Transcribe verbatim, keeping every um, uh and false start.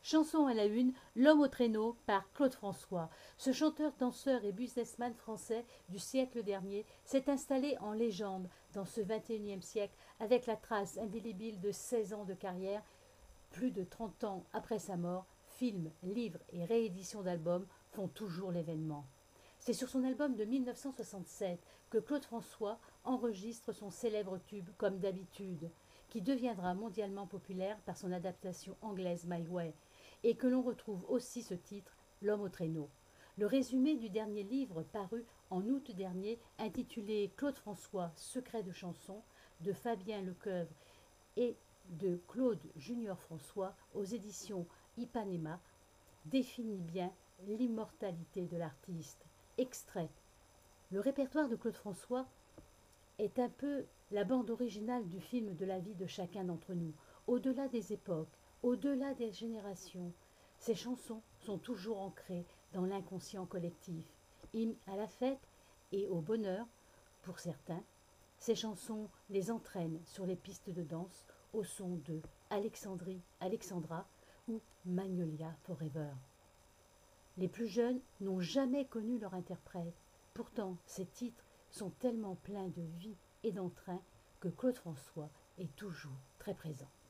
Chanson à la une, L'homme au traîneau par Claude François. Ce chanteur, danseur et businessman français du siècle dernier s'est installé en légende dans ce vingt et unième siècle avec la trace indélébile de seize ans de carrière. Plus de trente ans après sa mort, films, livres et rééditions d'albums font toujours l'événement. C'est sur son album de mille neuf cent soixante-sept que Claude François enregistre son célèbre tube Comme d'habitude, qui deviendra mondialement populaire par son adaptation anglaise My Way, et que l'on retrouve aussi ce titre, L'homme au traîneau. Le résumé du dernier livre paru en août dernier, intitulé Claude François, Secret de chanson, de Fabien Lecoeuvre et de Claude Junior François aux éditions Ipanema, définit bien l'immortalité de l'artiste. Extrait. Le répertoire de Claude François est un peu la bande originale du film de la vie de chacun d'entre nous, au-delà des époques, au-delà des générations. Ces chansons sont toujours ancrées dans l'inconscient collectif. Hymne à la fête et au bonheur, pour certains, ces chansons les entraînent sur les pistes de danse au son de Alexandrie, Alexandra ou Magnolia Forever. Les plus jeunes n'ont jamais connu leur interprète. Pourtant, ces titres sont tellement pleins de vie et d'entrain que Claude François est toujours très présent.